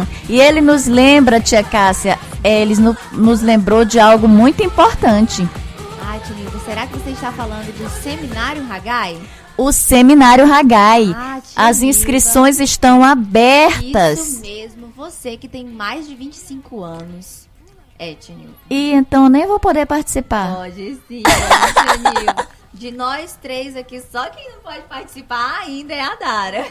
E ele nos lembra, tia Cássia, ele nos lembrou de algo muito importante. Ai, tia Nilva, será que você está falando do Seminário Haggai? O Seminário Haggai. As Nilva, inscrições estão abertas. Isso mesmo, você que tem mais de 25 anos. Tia Nilva. E então nem vou poder participar. Pode sim, tia Nilva. De nós três aqui, só quem não pode participar ainda é a Dara.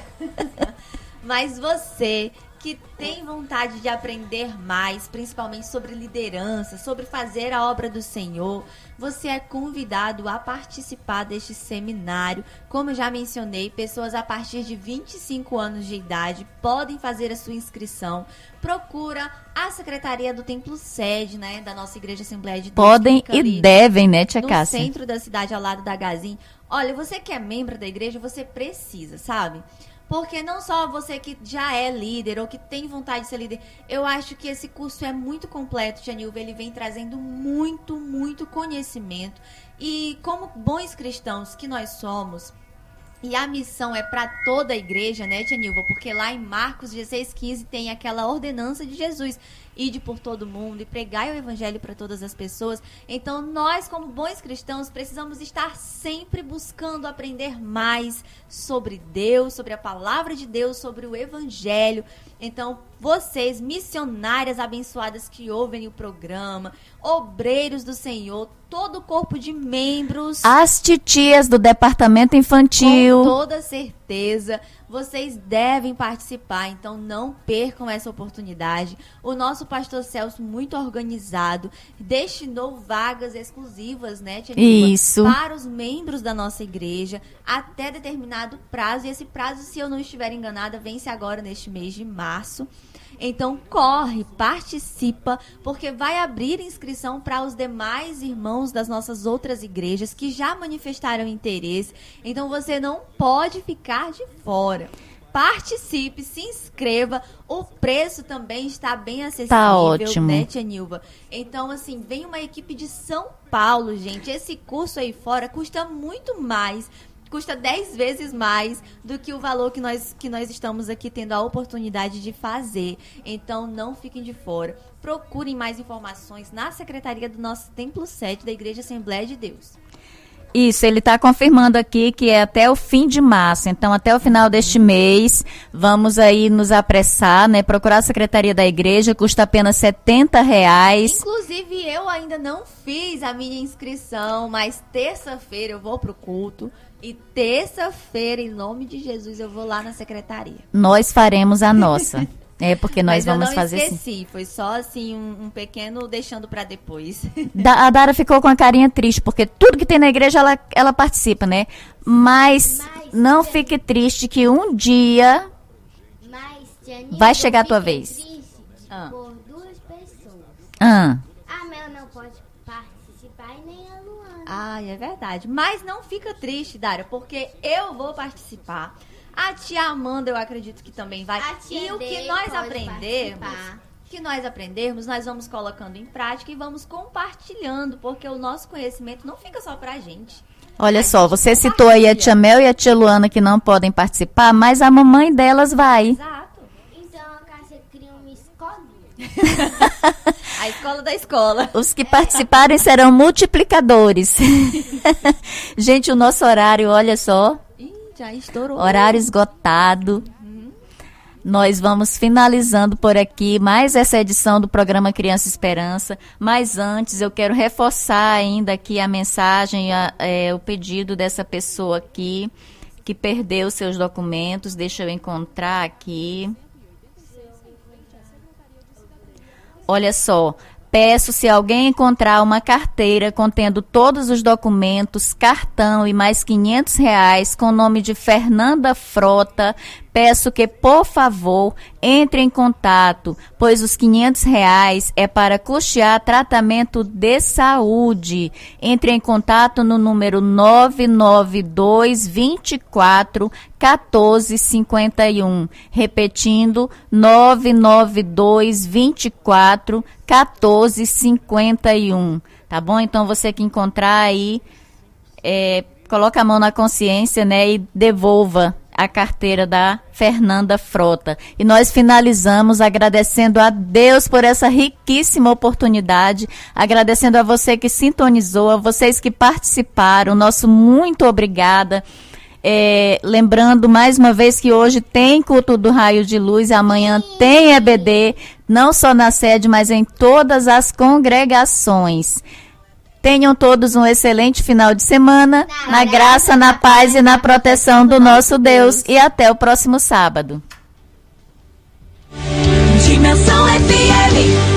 Mas você que tem vontade de aprender mais, principalmente sobre liderança, sobre fazer a obra do Senhor, você é convidado a participar deste seminário. Como eu já mencionei, pessoas a partir de 25 anos de idade podem fazer a sua inscrição. Procura a Secretaria do Templo Sede, né, da nossa Igreja Assembleia de Deus. Podem e devem, né, tia Cássia? No centro da cidade, ao lado da Gazin. Olha, você que é membro da igreja, você precisa, sabe? Porque não só você que já é líder ou que tem vontade de ser líder, eu acho que esse curso é muito completo, tia Nilva. Ele vem trazendo muito, muito conhecimento. E como bons cristãos que nós somos, e a missão é para toda a igreja, né, tia Nilva? Porque lá em Marcos 16:15 tem aquela ordenança de Jesus: ide por todo mundo e pregai o evangelho para todas as pessoas. Então nós, como bons cristãos, precisamos estar sempre buscando aprender mais sobre Deus, sobre a palavra de Deus, sobre o evangelho. Então vocês, missionárias abençoadas que ouvem o programa, obreiros do Senhor, todo o corpo de membros, as titias do departamento infantil, com toda certeza, vocês devem participar. Então não percam essa oportunidade. O nosso pastor Celso, muito organizado, destinou vagas exclusivas, né, tia Nilva, isso, para os membros da nossa igreja até determinado prazo. E esse prazo, se eu não estiver enganada, vence agora neste mês de março. Então corre, participa, porque vai abrir inscrição para os demais irmãos das nossas outras igrejas que já manifestaram interesse. Então você não pode ficar de fora. Participe, se inscreva. O preço também está bem acessível, tá ótimo, né, tia Nilva? Então, assim, vem uma equipe de São Paulo, gente. Esse curso aí fora custa muito mais. Custa 10 vezes mais do que o valor que nós estamos aqui tendo a oportunidade de fazer. Então, não fiquem de fora. Procurem mais informações na secretaria do nosso Templo 7 da Igreja Assembleia de Deus. Isso, ele está confirmando aqui que é até o fim de março. Então, até o final deste mês, vamos aí nos apressar, né? Procurar a secretaria da igreja, custa apenas R$70. Inclusive, eu ainda não fiz a minha inscrição, mas terça-feira eu vou pro culto. E terça-feira, em nome de Jesus, eu vou lá na secretaria. Nós faremos a nossa. É, porque nós vamos fazer assim. Mas eu não esqueci, foi só assim um pequeno deixando para depois. A Dara ficou com a carinha triste, porque tudo que tem na igreja ela participa, né? Mas não fique triste que um dia vai chegar a tua vez. Por duas pessoas. A Mel não pode participar e nem a Luana. Ai, é verdade. Mas não fica triste, Dara, porque eu vou participar. A tia Amanda, eu acredito que também vai. E o que nós aprendermos, nós vamos colocando em prática e vamos compartilhando, porque o nosso conhecimento não fica só pra gente. Olha só, você citou aí a tia Mel e a tia Luana que não podem participar, mas a mamãe delas vai. Exato. Então a Cássia cria uma escolinha. A escola da escola. Os que participarem serão multiplicadores. Gente, o nosso horário, olha só. Já estourou. Horário esgotado. Nós vamos finalizando por aqui mais essa edição do programa Criança Esperança. Mas antes eu quero reforçar ainda aqui a mensagem, o pedido dessa pessoa aqui que perdeu seus documentos. Deixa eu encontrar aqui. Olha só. Peço, se alguém encontrar uma carteira contendo todos os documentos, cartão e mais R$500 com o nome de Fernanda Frota, peço que, por favor, entre em contato, pois os R$500 é para custear tratamento de saúde. Entre em contato no número 992241451. Repetindo, 992241451. Tá bom? Então, você que encontrar aí, coloca a mão na consciência, né, e devolva a carteira da Fernanda Frota. E nós finalizamos agradecendo a Deus por essa riquíssima oportunidade, agradecendo a você que sintonizou, a vocês que participaram, nosso muito obrigada. Lembrando mais uma vez que hoje tem culto do Raio de Luz, amanhã tem EBD, não só na sede, mas em todas as congregações. Tenham todos um excelente final de semana, na graça, na paz e na proteção do nosso Deus. E até o próximo sábado. Dimensão FM.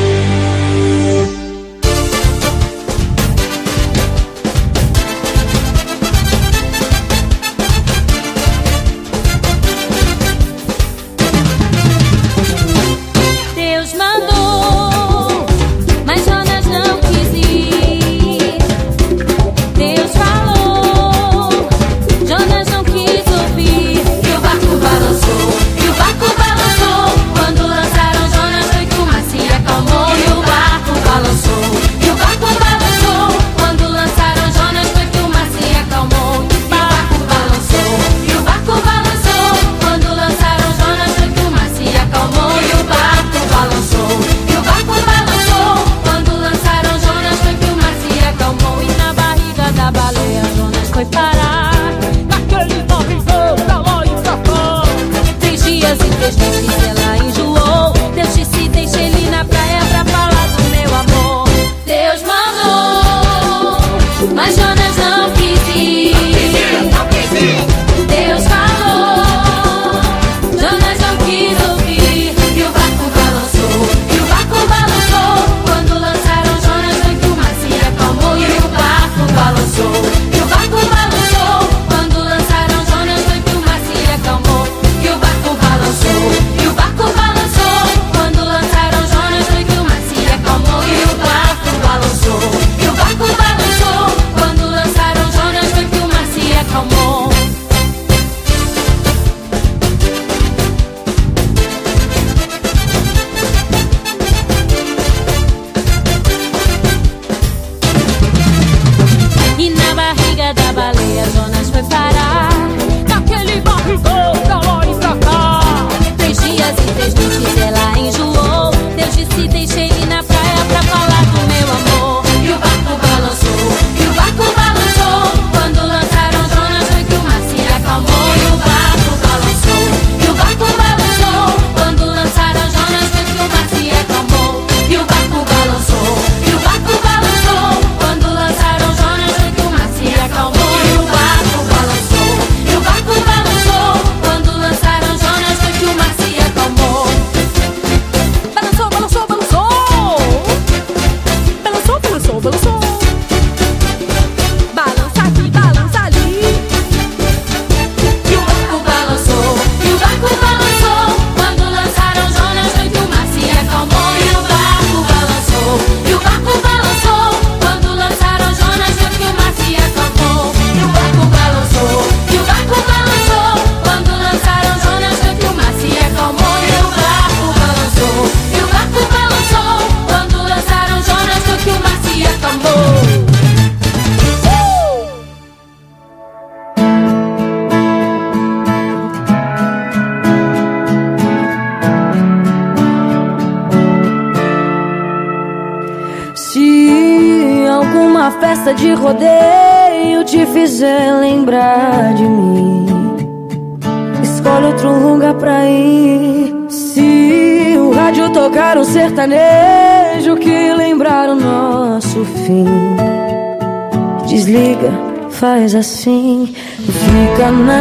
De rodeio te fizer lembrar de mim, escolhe outro lugar pra ir. Se o rádio tocar um sertanejo que lembrar o nosso fim, desliga, faz assim. Fica na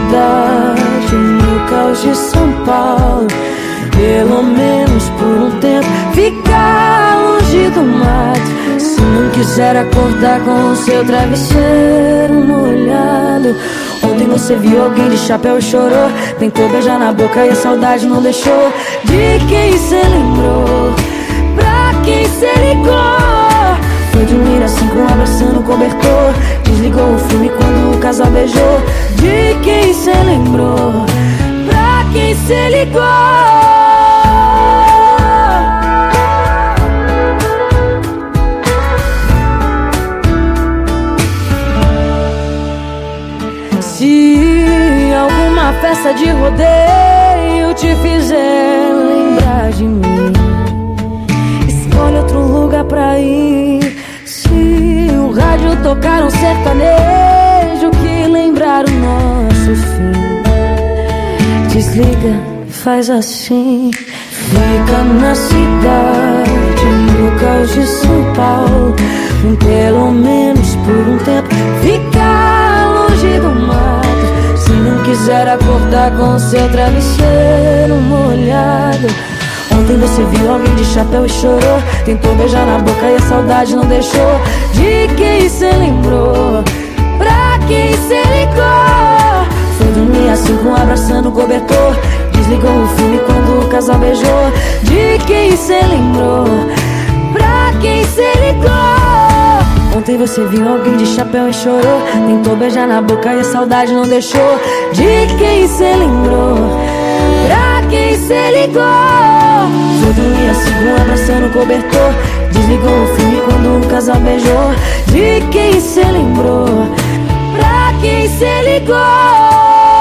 cidade, no caos de São Paulo, pelo menos por um tempo. Fica longe do mato, se não quiser acordar com o seu travesseiro molhado. Ontem você viu alguém de chapéu e chorou, tentou beijar na boca e a saudade não deixou. De quem cê lembrou? Pra quem cê ligou? Foi dormir assim com um abraço no cobertor, desligou o filme quando o casal beijou. De quem cê lembrou? Pra quem cê ligou? estrada de rodeio te fizer lembrar de mim, escolhe outro lugar pra ir. Se o rádio tocar um sertanejo que lembrar o nosso fim, desliga e faz assim. Fica na cidade, no caos de São Paulo, pelo menos por um tempo. Fica longe do mato, se não quiser acordar com seu travesseiro molhado. Ontem você viu alguém de chapéu e chorou, tentou beijar na boca e a saudade não deixou. De quem cê lembrou? Pra quem cê ligou? Foi dormir assim com abraçando o cobertor, desligou o filme quando o casal beijou. De quem cê lembrou? Pra quem cê ligou? Ontem você viu alguém de chapéu e chorou, tentou beijar na boca e a saudade não deixou. De quem cê lembrou? Pra quem cê ligou? Foi dormir assim com abraçando o cobertor, desligou o filme quando o casal beijou. De quem cê lembrou? Pra quem cê ligou?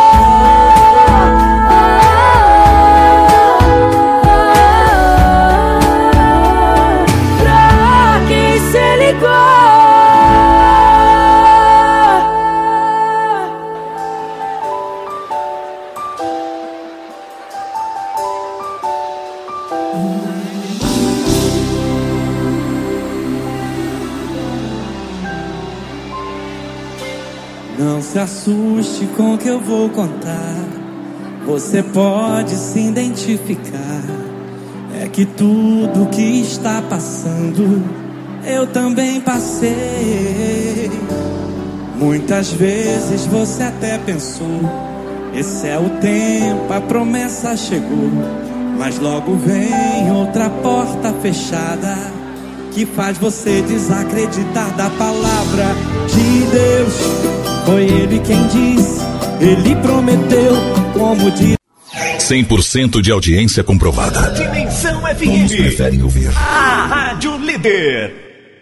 Não se assuste com o que eu vou contar, você pode se identificar. É que tudo que está passando eu também passei. Muitas vezes você até pensou, esse é o tempo, a promessa chegou. Mas logo vem outra porta fechada, que faz você desacreditar da palavra de Deus. Foi Ele quem disse, Ele prometeu, como diz. 100% de audiência comprovada. Dimensão FM. Todos preferem ouvir A Rádio Líder.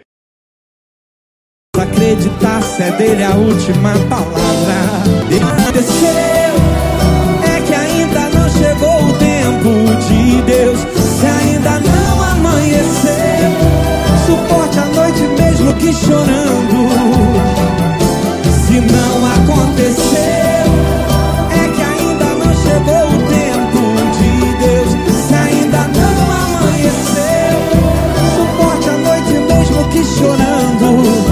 Acreditar se é dele a última palavra. Aconteceu, é que ainda não chegou o tempo de Deus. Se ainda não amanheceu, suporte a noite mesmo que chorando. Se não aconteceu, é que ainda não chegou o tempo de Deus. Se ainda não amanheceu, suporte a noite mesmo que chorando.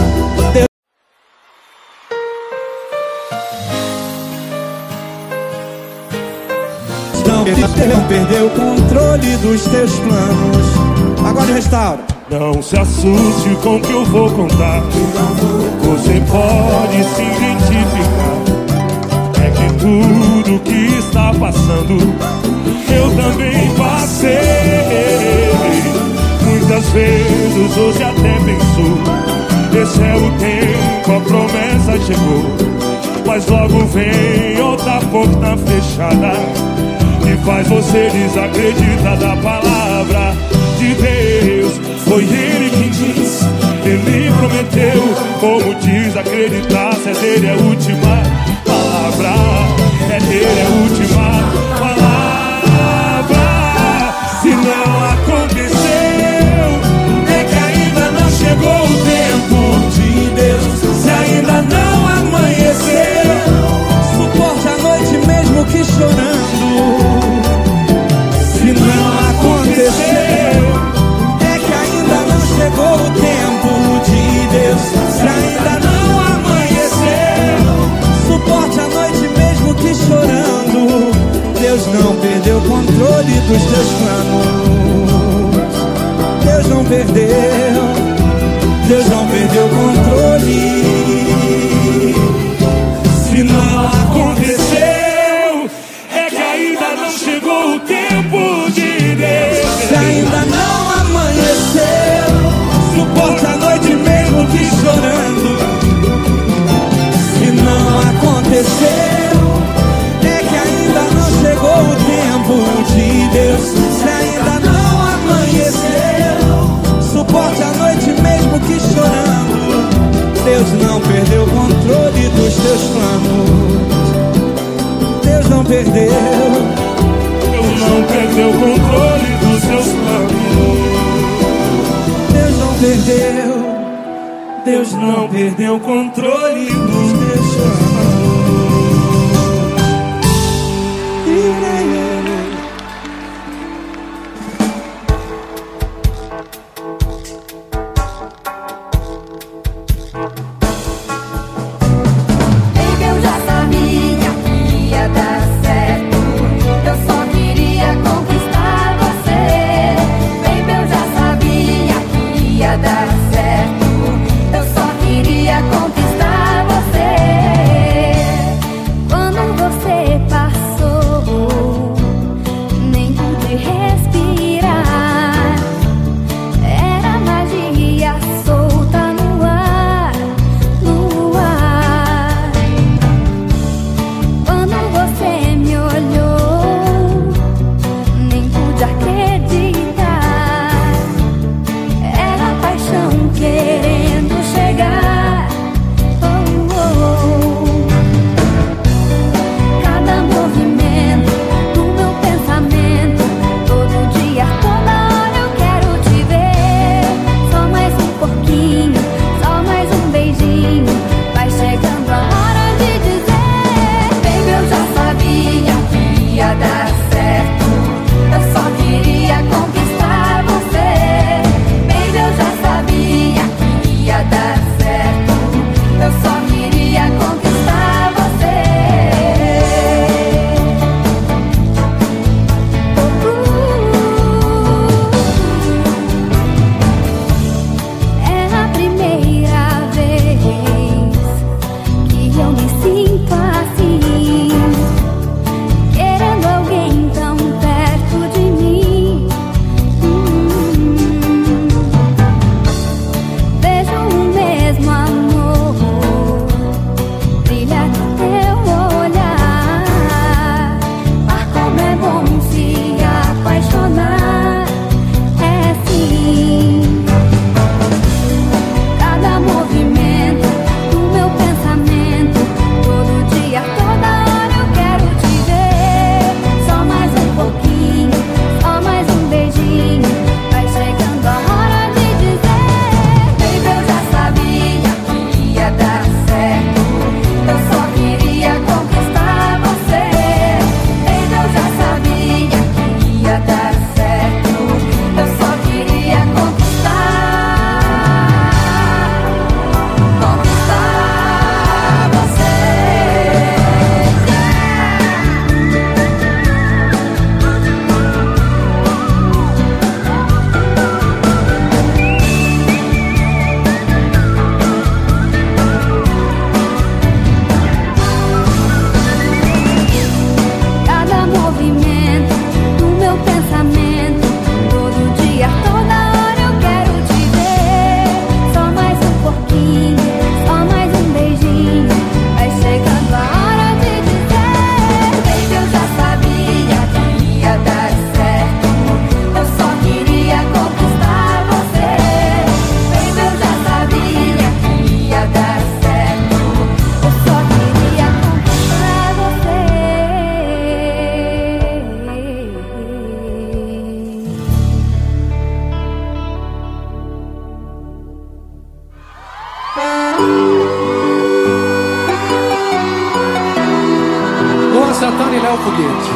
Não perdeu o controle dos teus planos. Agora restaura. Não se assuste com o que eu vou contar, você pode se identificar. É que tudo que está passando eu também passei. Muitas vezes você até pensou, esse é o tempo, a promessa chegou. Mas logo vem outra porta fechada, que faz você desacreditar da palavra de Deus. Foi Ele quem disse, Ele prometeu, como diz, acreditar se é dele a última palavra. É dele a última palavra. Se não aconteceu, é que ainda não chegou o tempo de Deus. Se ainda não amanheceu, suporte a noite mesmo que chorando. Se não aconteceu, chegou o tempo de Deus. Se ainda não amanheceu, suporte a noite mesmo que chorando. Deus não perdeu o controle dos teus planos. Deus não perdeu, Deus não perdeu o controle. Se não aconteceu, é que ainda não chegou o tempo de Deus. Se ainda não amanheceu, suporte a noite mesmo que chorando. Se não aconteceu, é que ainda não chegou o tempo de Deus. Se ainda não amanheceu, suporte a noite mesmo que chorando. Deus não Deus não perdeu o controle dos meus sonhos. Santana e Léo Foguete.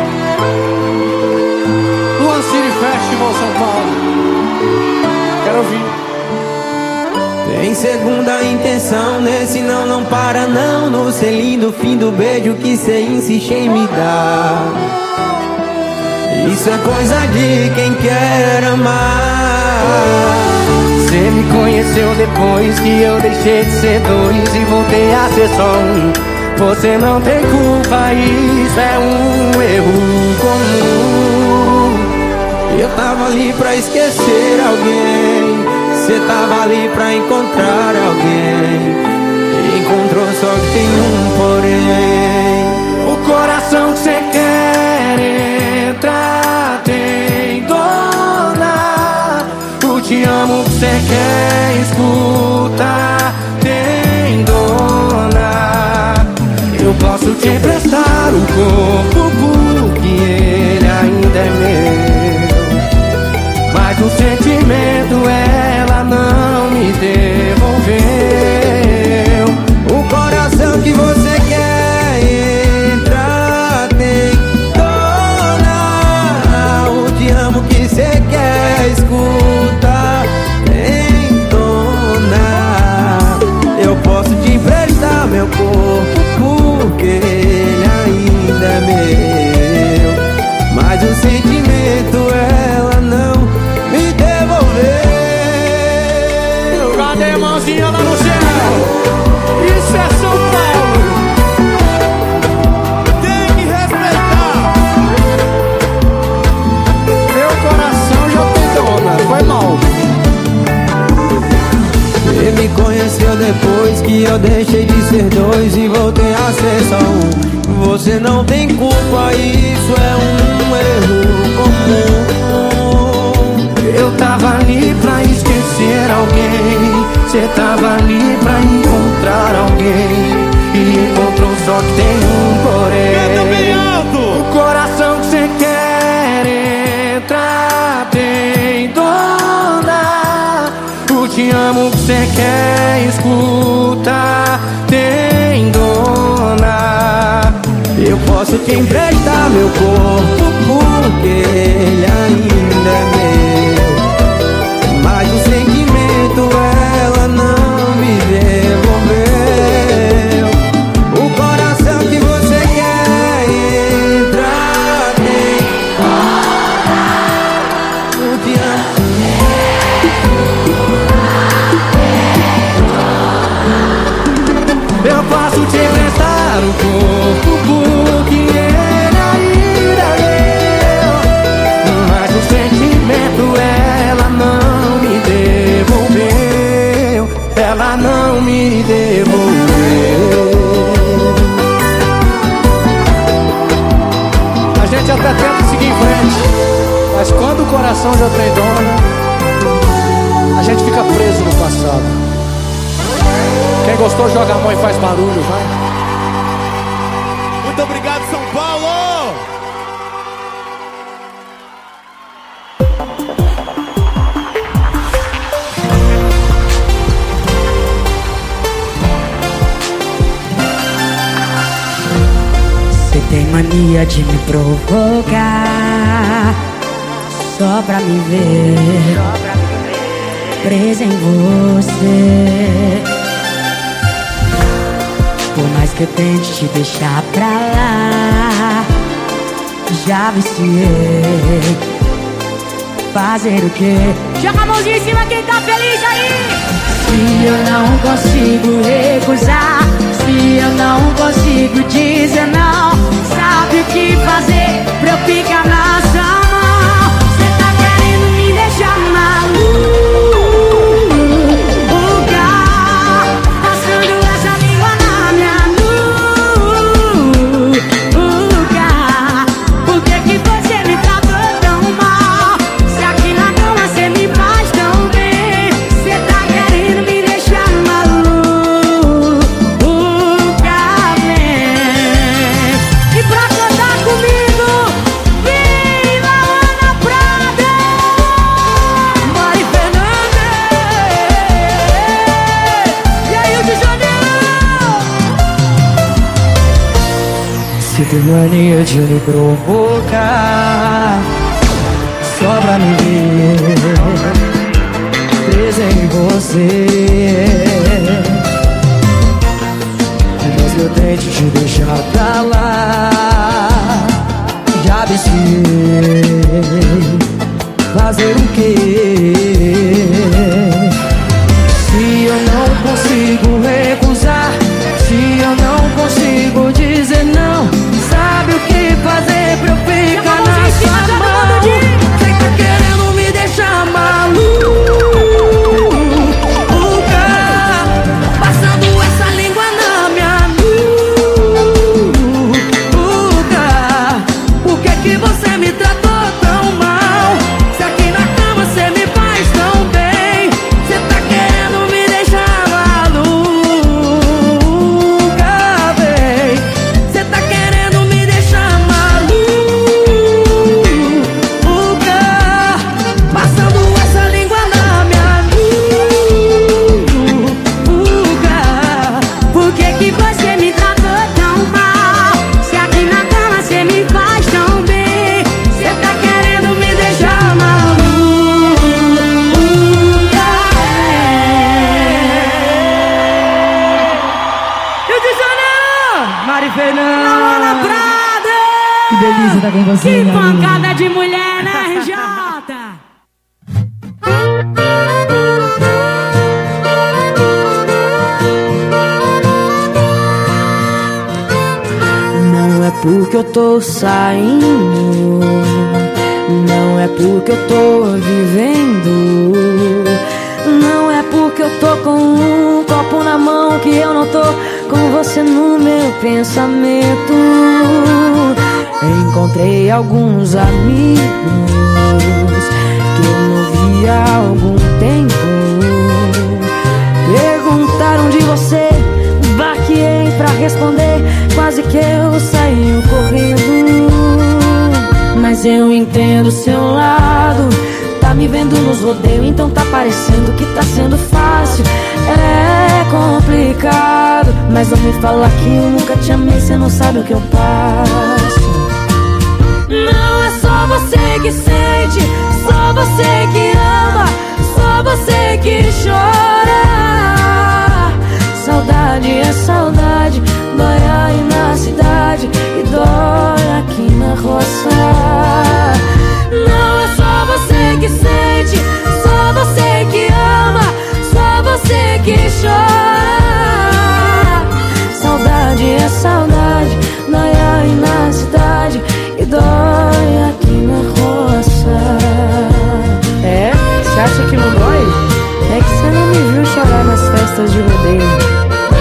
Luan City Festival São Paulo. Quero ouvir. Tem segunda intenção nesse não para não. No selinho do fim do beijo que cê insiste em me dar. Isso é coisa de quem quer amar. Cê me conheceu depois que eu deixei de ser dois e voltei a ser só um. Você não tem culpa, isso é um erro comum. Eu tava ali pra esquecer alguém, cê tava ali pra encontrar alguém. Encontrou só que tem um porém. O coração que cê quer entrar tem dona. O te amo que cê quer escutar tem dona. Eu posso te emprestar o corpo porque ele ainda é meu, mas o sentimento ela não me devolveu. que eu deixei de ser dois e voltei a ser só um. Você não tem culpa, isso é um erro comum. Eu tava ali pra esquecer alguém, cê tava ali pra encontrar alguém, e encontrou só que tem um porém. O coração que cê quer entrar tem dona. O te amo que cê quer escutar tem dona. Eu posso te emprestar meu corpo porque ele ainda é meu, mas o sentimento ela não me devolveu. O coração que você quer entrar tem eu te amo. Eu posso te emprestar o corpo porque ele ainda é meu, mas o sentimento ela não me devolveu. Ela não me devolveu. A gente até tenta seguir em frente, mas quando o coração já tem dona, a gente fica preso no passado. Quem gostou joga a mão e faz barulho, vai. Muito obrigado, São Paulo! Você tem mania de me provocar só pra me ver presa em você. Por mais que eu tente te deixar pra lá, já viciei. Fazer o quê? Joga a mãozinha em cima quem tá feliz aí! Se eu não consigo recusar, se eu não consigo dizer não, sabe o que fazer pra eu ficar na sua mão? Cê tá querendo me deixar maluca, passando essa língua na minha nuca. Por que que você me tratou tão mal? Se aqui na cama cê me faz tão bem. Cê tá querendo me deixar maluca, vem. E pra cantar comigo, vem Lawana Prada, Mari Fernandes. E aí, o de Janeiro? Você tem mania de me provocar só pra me ver presa em você. Mas eu tento te deixar pra lá, já viciei. Fazer o quê? Se eu não consigo recusar, se eu não consigo dizer não, sabe o que fazer pra eu ficar na sua mão? Você tá querendo me deixar maluca, passando essa língua na minha nuca. Por que que você me tratou tão mal? Se aqui na cama cê me faz tão bem. Cê tá querendo me deixar maluca, bem. Cê tá querendo me deixar maluca, passando essa língua na minha nuca. Por que que você me tratou tão mal? Se aqui na cama cê me faz tão bem. Cê tá querendo me deixar maluca. Rio de Janeiro, Mari Fernandes, Lawana Prada. Que delícia tá com você, que pancada de mulher, né, RJ? Não é porque eu tô saindo, não é porque eu tô vivendo, não é porque eu tô com um copo na mão, que eu não tô com você no meu pensamento. Encontrei alguns amigos que eu não vi há algum tempo. Perguntaram de você, baqueei pra responder, quase que eu saí correndo. Mas eu entendo o seu lado, tá me vendo nos rodeios, então tá parecendo que tá sendo fácil. É complicado, mas não me fala que eu nunca te amei, cê não sabe o que eu passo. Não é só você que sente, só você que ama, só você que chora. Saudade é saudade, dói aí na cidade e dói aqui na roça. Não é só você que sente, só você que ama, só você que chora. Saudade é saudade, dói aí na cidade e dói aqui na roça. É? Você acha que não dói? É que você não me viu chorar nas festas de rodeio.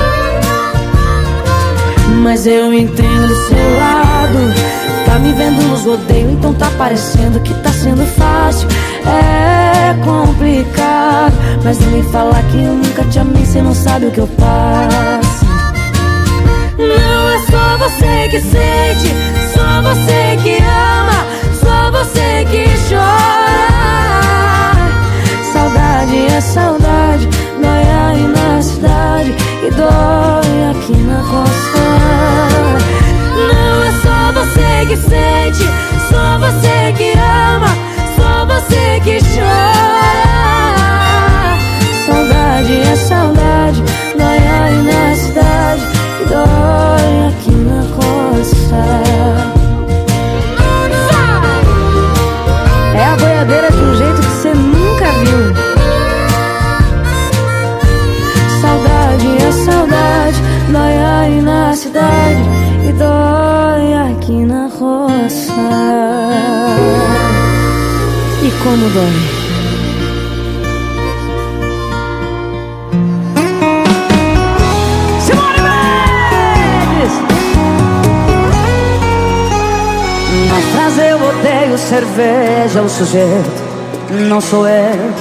Mas eu entendo do seu lado, tá me vendo nos rodeios, então tá parecendo que tá sendo fácil. É complicado, mas não me fala que eu nunca te amei, cê não sabe o que eu passo. Não é só você que sente, só você que ama, só você que chora. Saudade é saudade, dói aí na cidade e dói aqui na roça. Não é só você que sente, só você que ama, só você que chora. Saudade é saudade, dói aí na cidade e dói aqui na roça. É a boiadeira de um jeito que você nunca viu. Saudade é saudade, dói aí na cidade e dói aqui na roça. E como dói. Na frase eu odeio cerveja, o sujeito não sou eu.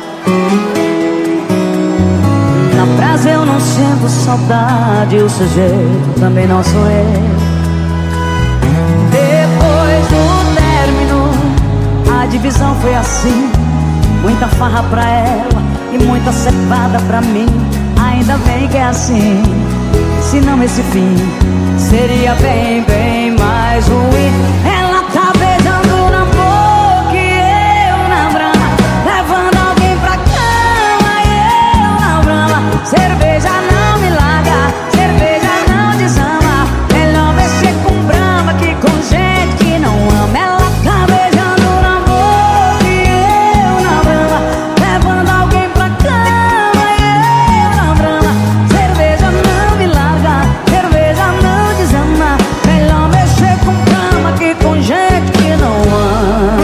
Na frase eu não sinto saudade, o sujeito também não sou eu. Depois do término, a divisão foi assim: muita farra pra ela e muita cevada pra mim. Ainda bem que é assim, senão esse fim seria bem, bem mais ruim. Ela tá beijando na boca e eu na brama, levando alguém pra cama e eu na brama. Cerveja não me larga, cerveja não desama. Melhor mexer com brama que com gente que não ama. Ela tá beijando na boca e eu na brama, levando alguém pra cama e eu na brama. Cerveja não me larga, cerveja não desama. Melhor mexer com brama que com gente que não ama.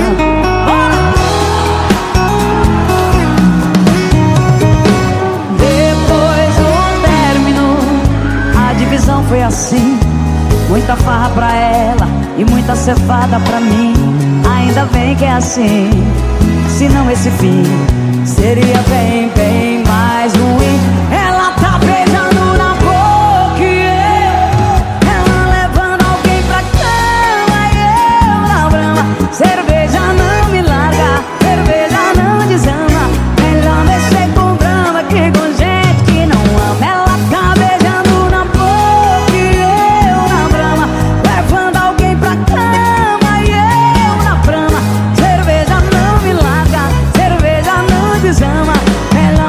Depois do término, a divisão foi assim: muita farra pra ela e muita cevada pra mim. Ainda bem que é assim, senão esse fim seria bem, bem mais ruim. Ela tá beijando na boca e ela levando alguém pra cama e eu na brama. Cerveja não me larga, cerveja não desama. Melhor mexer com brama que com gente que não ama. Ela tá beijando na boca e eu na brama, levando alguém pra cama e eu na brama. Cerveja não me larga, cerveja não desama. Melhor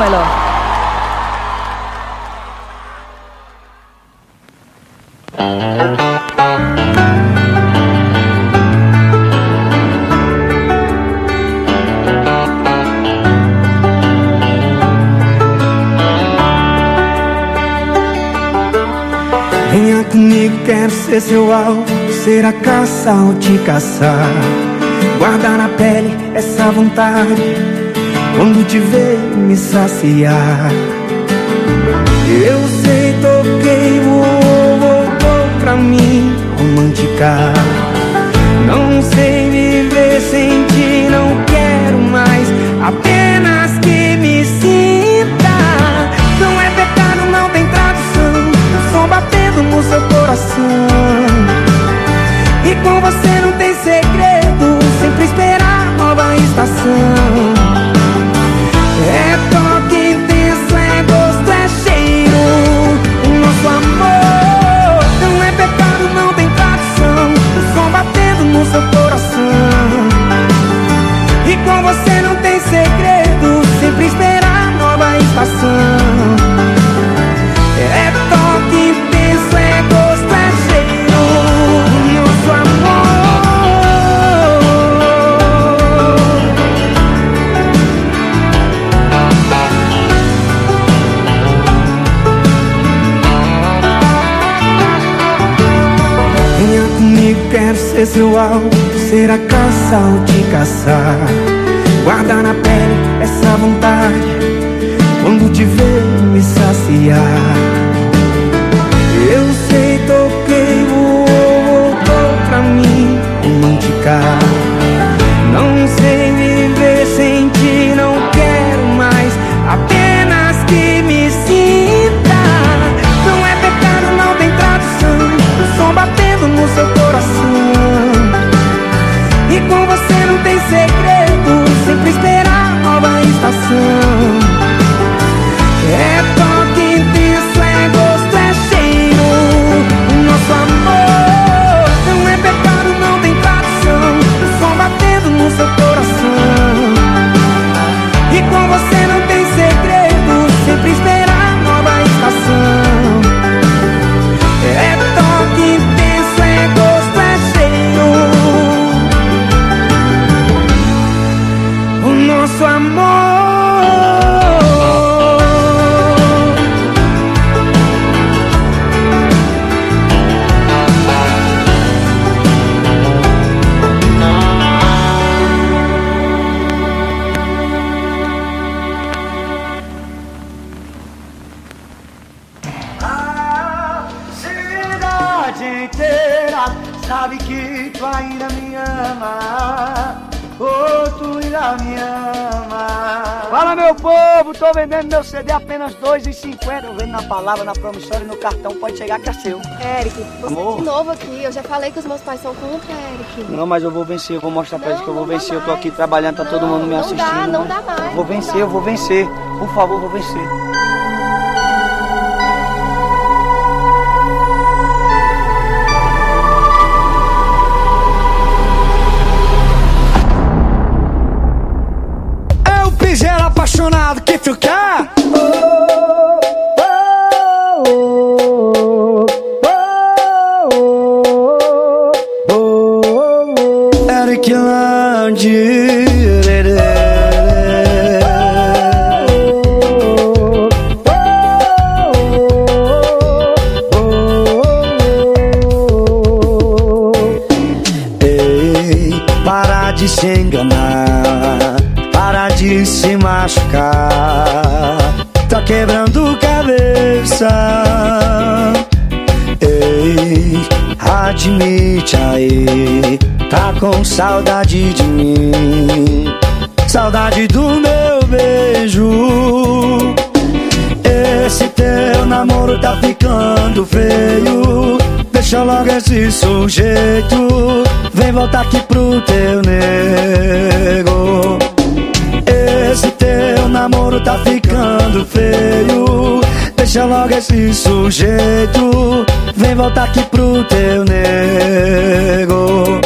melhor. Venha comigo, quero ser seu alvo, ser a caça ou te caçar. Guardar na pele essa vontade, quando te ver me saciar. Eu sei, toquei, voltou pra mim romântica. Não sei viver sem ti, não quero mais, apenas que me sinta. Não é pecado, não tem tradução, o som batendo no seu coração. E com você não tem segredo, sempre esperar nova estação. É toque intenso, é gosto, é cheiro, o nosso amor. Não é pecado, não tem tradução, o som batendo no seu coração. E com você não tem segredo, sempre esperar nova estação. É toque intenso, é gosto, é cheiro, o nosso amor. Venha comigo, quero ser seu alvo, ser a caça ou te caçar. Guardar na pele essa vontade, quando te ver me saciar. Eu sei, toquei, voltou pra mim romântica. Não sei viver sem ti, não quero mais, apenas que me sinta. Não é pecado, não tem tradução, o som batendo no seu coração. E com você não tem segredo, sempre esperar nova estação. É toque intenso, é gosto, é cheiro, o nosso amor. Não é pecado, não tem tradução, o som batendo no seu coração. E com você não tem segredo, sempre esperar nova estação. É toque intenso, é gosto, é cheiro, o nosso amor. Sabe que tu ainda me ama, oh, tu ainda me ama. Fala, meu povo, tô vendendo meu CD apenas R$2,50. Eu vendo na palavra, na promissória e no cartão, pode chegar que é seu. Eric, você Amor. de novo aqui, eu já falei que os meus pais são contra, Eric. Não, mas eu vou vencer, eu vou mostrar pra eles que eu vou vencer. Eu tô aqui trabalhando, tá todo mundo me assistindo. Não dá mais. Eu vou vencer. Por favor, eu vou vencer. Apaixonado que tu quer. Eric Landi. Ei, para de se enganar, para de se machucar, tá quebrando cabeça. Ei, admite aí, tá com saudade de mim, saudade do meu beijo. Esse teu namoro tá ficando feio, deixa logo esse sujeito, vem voltar aqui pro teu nego. Esse teu namoro tá ficando feio, deixa logo esse sujeito, vem voltar aqui pro teu nego.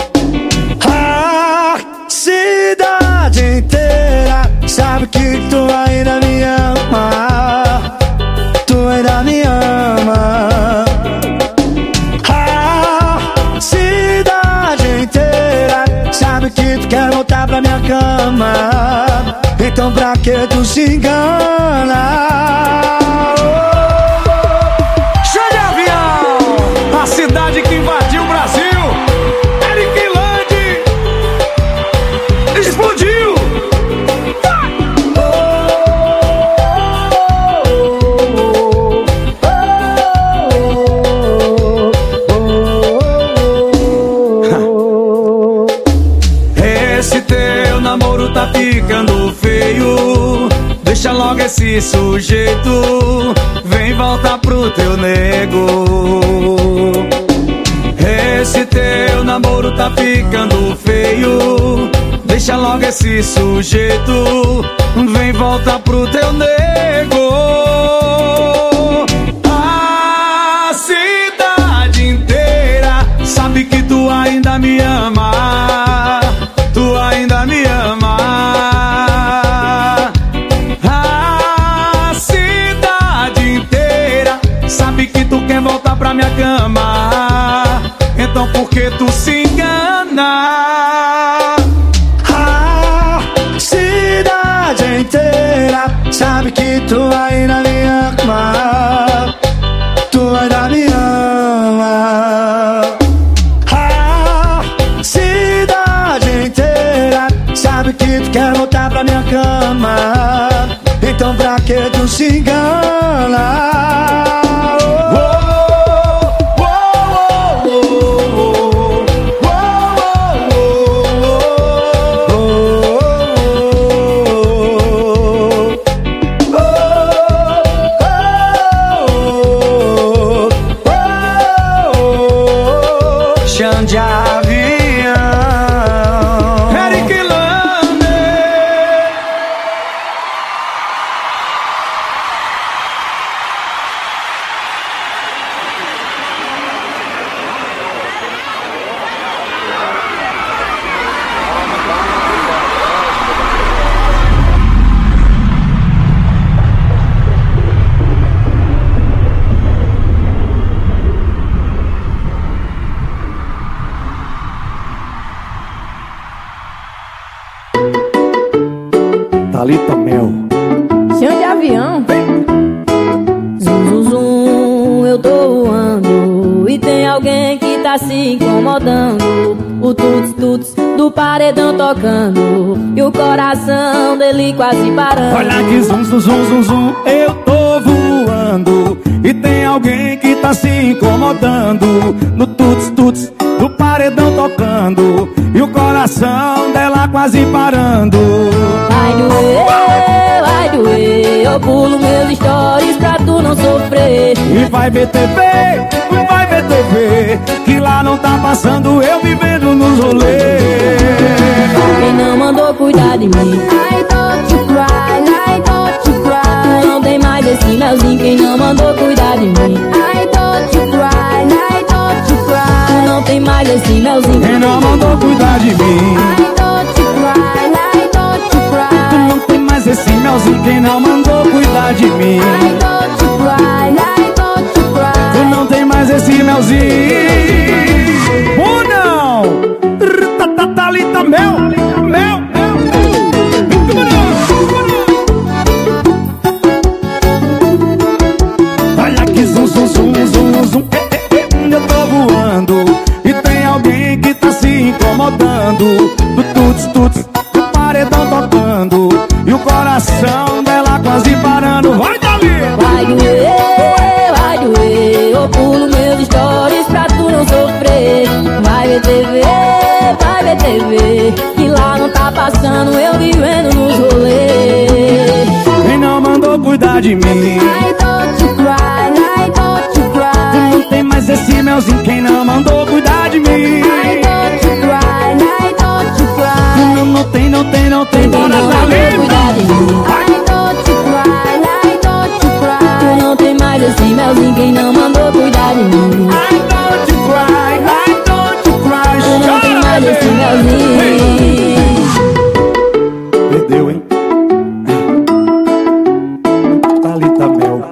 A cidade inteira sabe que tu ainda me ama, Então pra que tu se engana? Show de avião! A cidade que invadiu o Brasil, Eric Land explodiu! Esse teu namoro tá ficando feio. Deixa logo esse sujeito, vem voltar pro teu nego. Esse teu namoro tá ficando feio. Deixa logo esse sujeito, vem voltar pro teu nego. A cidade inteira sabe que tu ainda me ama. Tu ainda me ama. A cidade inteira sabe que tu quer voltar pra minha cama. Então por que tu se engana? A cidade inteira sabe que tu ainda me ama. Tu ainda me ama. A cidade inteira sabe que tu quer voltar pra minha cama. Então pra que tu se engana? Chão de avião, Eric Land. Thalita Mel. Chão de avião. Zum, zum, zum, eu tô voando e tem alguém que tá se incomodando. O tuts, tuts do paredão tocando e o coração dele quase parando. Olha que zum, zum, zum, zum, zum, eu tô voando e tem alguém que tá se incomodando. No tuts, tuts do paredão tocando e o coração dela quase parando. Vai doer, eu pulo meus stories pra tu não sofrer. E vai ver TV, que lá não tá passando eu vivendo nos rolês. Quem não mandou cuidar de mim, I don't you cry, I don't you cry. Tu não tem mais esse melzinho. Quem não mandou cuidar de mim, I don't you cry, I don't you cry. Tu não tem mais esse melzinho. Quem não mandou cuidar de mim, I don't you cry, I don't you cry. tu não tem mais esse melzinho. Quem não mandou cuidar de mim, I don't you cry, I don't you cry. tu não tem mais esse melzinho. Ou não? Thalita Mel, Mel. Olha que zum, zum, zum, zum, zum, eu tô voando e tem alguém que tá se incomodando. Do tuts, tuts, do paredão tocando e o coração dela quase parando. Vai, Dali! Vai doer, eu pulo meus stories pra tu não sofrer. Vai ver TV, que lá não tá passando eu vivendo nos rolês. Quem não mandou cuidar de mim, I don't you cry, I don't you cry. tu não tem mais esse melzinho. Quem não mandou cuidar de mim, I don't you cry, I don't you cry. tu não tem, Quem não mandou cuidar de mim, I don't you cry, I don't you cry. Tu não tem mais esse melzinho. Quem não mandou cuidar de mim, I don't you cry, I don't you cry. tu não tem mais esse melzinho. Perdeu, hein? Thalita Mel.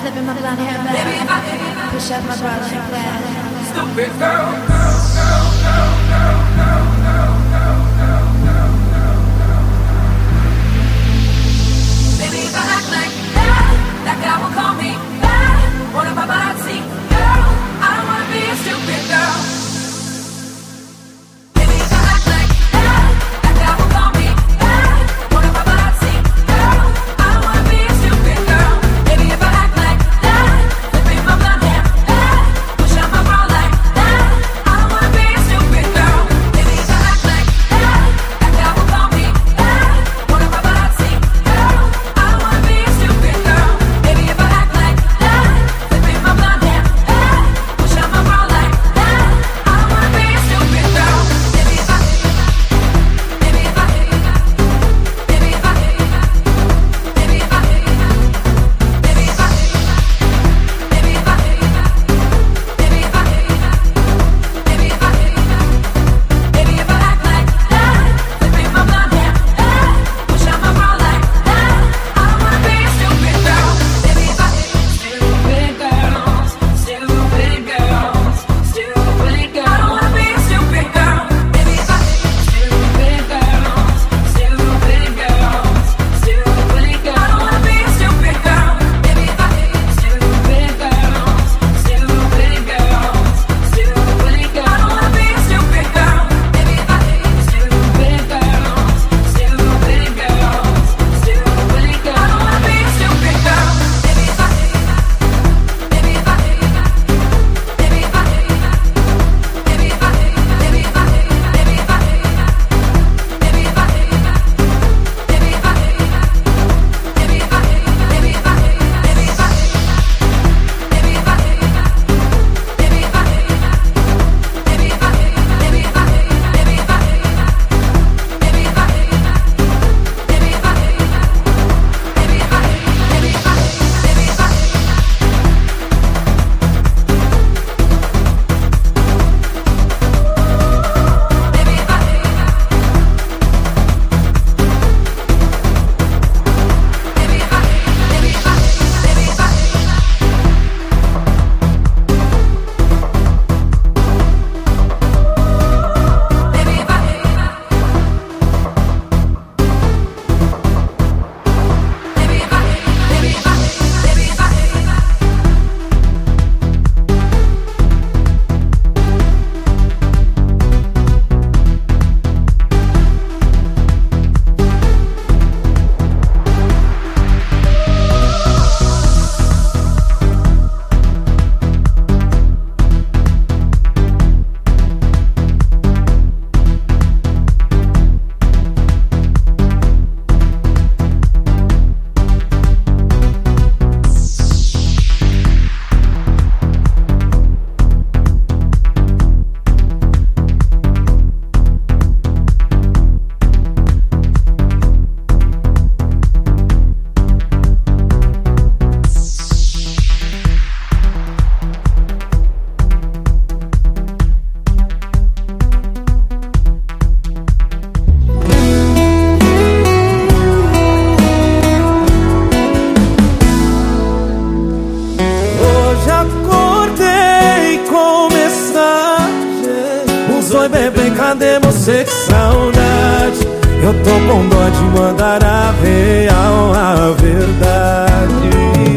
Slip in my blonde hair back. Push up my bra like that. Stupid girl. That guy will call me bad. What a paparazzi girl. I don't wanna be a stupid girl. Baby, if I act like that, that guy will call me bad. What a paparazzi girl. I don't wanna be a stupid girl. Baby, if I act like that, flipping my blonde hair back, push up my bra like that. I don't wanna be a stupid girl. Baby, if I act like that, that guy will call me bad. What a paparazzi girl. I don't wanna be a stupid girl. cadê você, que saudade? Eu tô com dó de mandar a real, a verdade.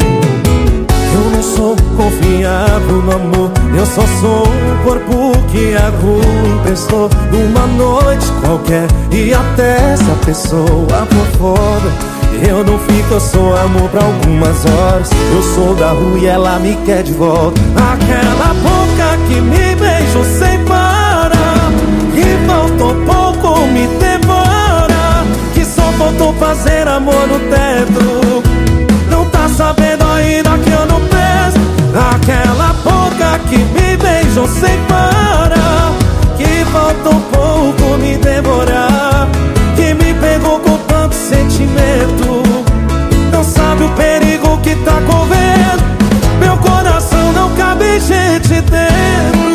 Eu não sou confiável no amor, eu só sou um corpo que aconteceu numa noite qualquer. E até se a pessoa for foda, eu não fico, eu sou amor pra algumas horas. Eu sou da rua e ela me quer de volta. Aquela boca que me beijou sem parar, que faltou pouco me devora, que só faltou fazer amor no teto. Não tá sabendo ainda que eu não peço. Aquela boca que me beijou sem parar, que faltou pouco me devorar, que me pegou com tanto sentimento. Não sabe o perigo que tá correndo, meu coração não cabe gente dentro.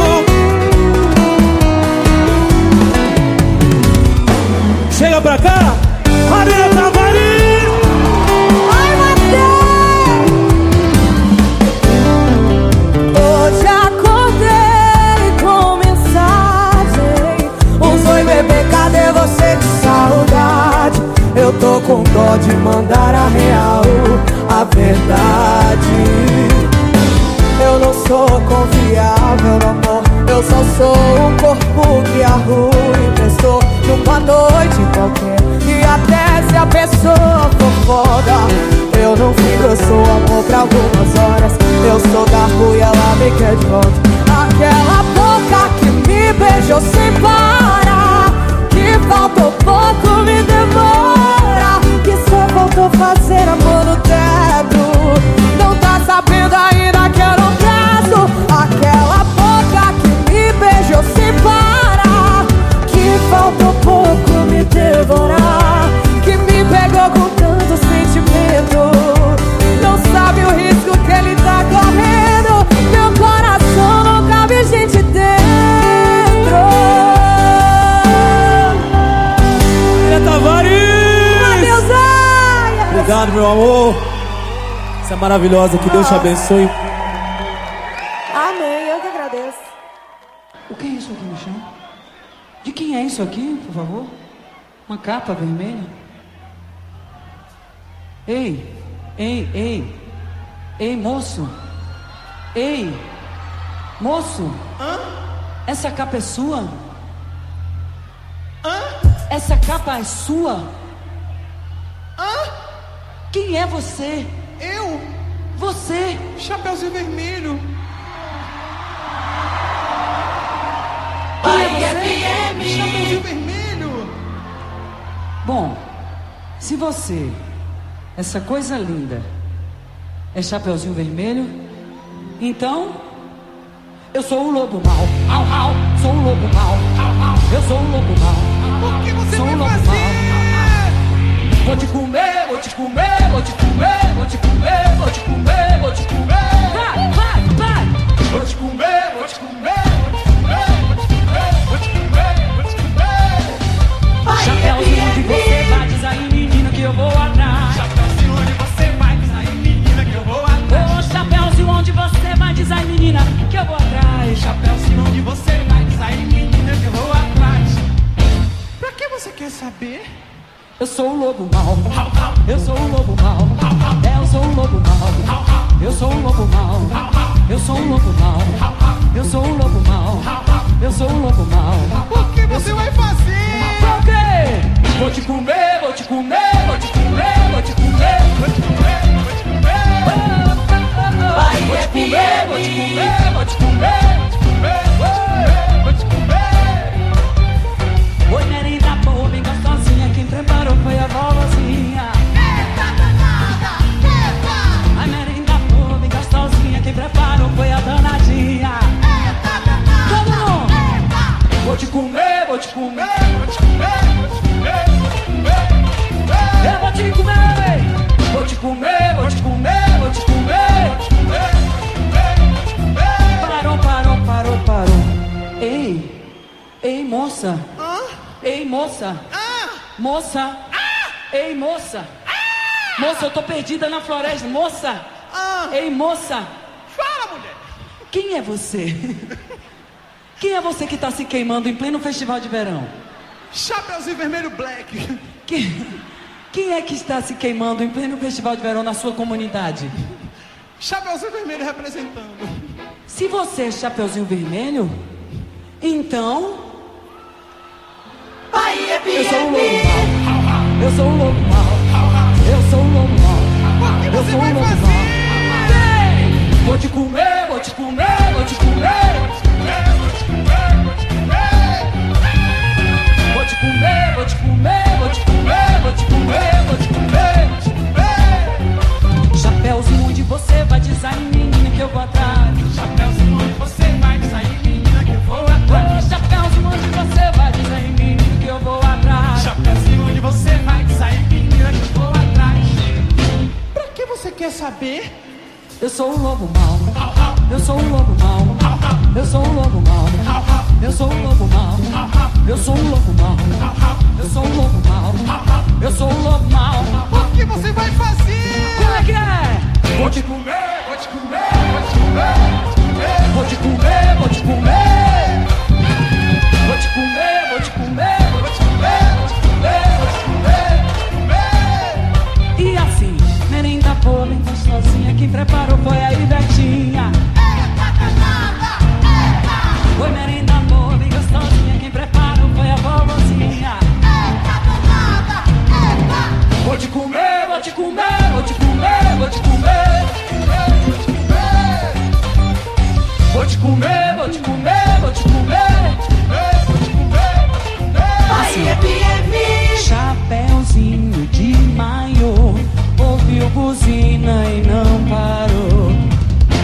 Chega pra cá, Marina Tavares. Ai, Matheus! algumas horas. Eu sou da rua e ela me quer de volta. Aquela boca que me beijou sem parar, que faltou pouco me demora, que só faltou fazer amor no teto. Não tá sabendo ainda que eu não traço. Aquela boca que me beijou sem parar, que faltou pouco me devorar, que me pegou com tanto sentimento. Não sabe o risco que ele tá correndo. Meu coração não cabe gente dentro. Tavares! Obrigado, meu amor. Você é maravilhosa, que Deus te abençoe. Amém, eu que agradeço. O que é isso aqui no chão? De quem é isso aqui, por favor? Uma capa vermelha? Ei, moço. Ei, moço. Essa capa é sua? Essa capa é sua? Quem é você? Eu? Você? Chapeuzinho Vermelho. Chapeuzinho Vermelho. Bom, se você, essa coisa linda, é Chapeuzinho Vermelho, então eu sou o lobo mau. Sou o lobo mau. Eu sou o lobo mau. O que você sou vai o lobo fazer? mau. Vou te comer, vou te comer, vou te comer, vou te comer, vou te comer, vou te comer. Vai. Vou te comer, vou te comer, vou te comer, vou te comer, vou te comer, vou te comer. Chapeuzinho onde você vai, diz aí menina que eu vou atrás. Chapeuzinho onde você vai, diz aí menina que eu vou atrás. Ô chapeuzinho onde você vai, diz aí menina que eu vou atrás. Chapeuzinho onde você vai, diz aí menina que eu vou atrás. Pra que você quer saber? Eu sou o lobo mau. Eu sou o lobo mau. Eu sou o lobo mau. Eu sou o lobo mau. Eu sou o lobo mau. Eu sou o lobo mau. Eu sou o lobo mau. O que você vai fazer? Por quê? Vou te comer, vou te comer, vou te comer, vou te comer, vou te comer, vou te comer. Vou te comer, vou te comer, vou te comer, vou te comer, vou te comer. Oi, merenda boa, bem gostosinha, quem preparou foi a vovozinha. Eita danada, eita! A merenda boa, bem gostosinha, quem preparou foi a danadinha. Eita danada, todo mundo! Eita! Vou te comer, vou te comer, vou te comer, vou te comer, vou te comer, eu vou te comer, vou te comer, vou te comer, vou te comer, vou te comer, vou te comer. Parou. Ei, moça. Ei, moça. Moça. Ei, moça. Moça, eu tô perdida na floresta. Moça. Ei, moça. Fala, mulher. Quem é você? Quem é você que tá se queimando em pleno festival de verão? Chapeuzinho Vermelho Black. Quem é que está se queimando em pleno festival de verão na sua comunidade? Chapeuzinho Vermelho representando. Se você é Chapeuzinho Vermelho, então... Eu sou o lobo mau. Eu sou o lobo mau. Eu sou o lobo mau. Eu sou o lobo mau. Vou te comer, vou te comer, vou te comer, vou te comer, vou te comer, vou te comer. Vou te comer, vou te comer, vou te comer, vou te comer, vou te comer, vou te comer. Chapeuzinho onde você vai, diz aí menina que eu vou atrás. Chapeuzinho onde você vai, diz aí menina que eu vou atrás. Chapeuzinho onde você vai, diz aí menina que eu vou atrás. Chapeuzinho onde você vai, diz aí menina que eu vou atrás. Pra que você quer saber? Eu sou o lobo mau. Eu sou o lobo mau. Eu sou o lobo mau. Eu sou o lobo mau. Eu sou o lobo mau. Eu sou o lobo mau. Eu sou o lobo mau. O que você vai fazer? Como é que é? Vou te comer, vou te comer, vou te comer, vou te comer, vou te comer. Vou te comer, vou te comer, vou te comer, vou te comer, vou te comer, vou te comer. E assim, merenda boa, bem gostosinha, quem preparou foi a Ivetinha. Foi merenda boa, bem gostosinha, quem preparou foi a vovozinha. Vou te comer, vou te comer, vou te comer, vou te comer.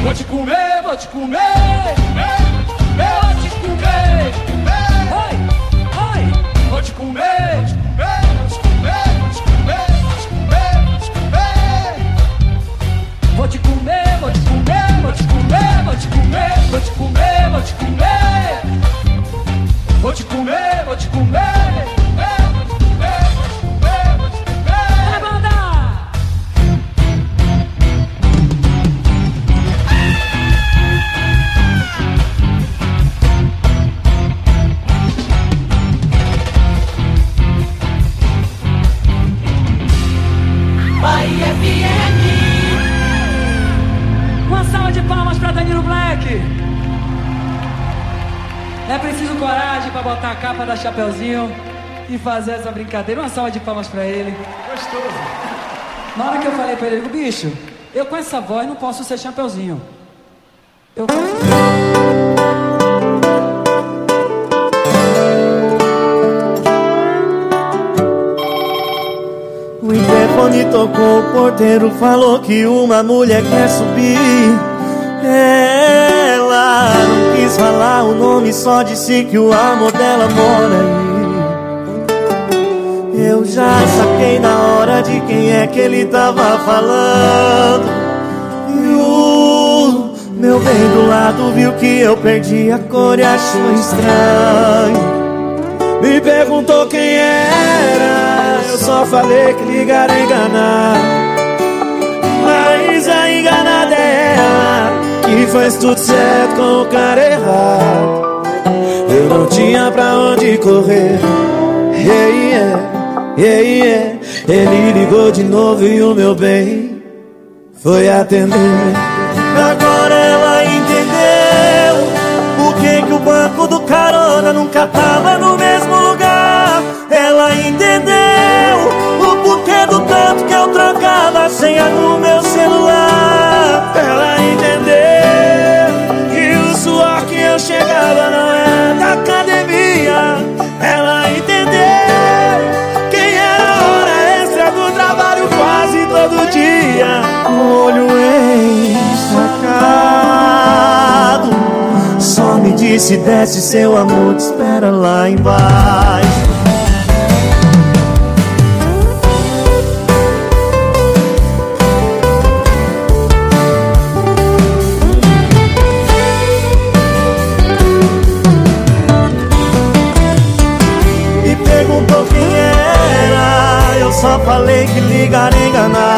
Vou te comer, vou te comer. Vou te comer. Ai, ai. Vou te comer. Vou te comer, vou te comer, vou te comer, vou te comer, vou te comer, vou te comer. Vou te comer, vou te comer. Vai, banda! Bahia FM. Uma salva de palmas pra Danilo Black. É preciso coragem pra botar a capa da Chapeuzinho e fazer essa brincadeira. Uma salva de palmas pra ele. Gostoso. Na hora que eu falei pra ele, bicho, eu com essa voz não posso ser Chapeuzinho. Eu O interfone tocou, o porteiro falou que uma mulher quer subir. Ela não quis falar o nome, só disse que o amor dela mora aí. Eu já saquei na hora de quem é que ele tava falando. E o meu bem do lado viu que eu perdi a cor e achou estranho. Me perguntou quem era, eu só falei que ligar é enganar. Mas a enganada é ela, que faz tudo certo com o cara errado. Eu não tinha pra onde correr. Ele ligou de novo e o meu bem foi atender. Agora ela entendeu por que o banco do carona nunca tava no mesmo lugar. Ela entendeu o porquê do tanto que eu trocava a senha no meu celular. Ela entendeu que o suor que eu chegava não é da academia.Ela entendeu quem era a hora extra do trabalho quase todo dia. O olho ensacado só me disse: desce, seu amor te espera lá embaixo. Me perguntou quem era, eu só falei que ligar é enganar.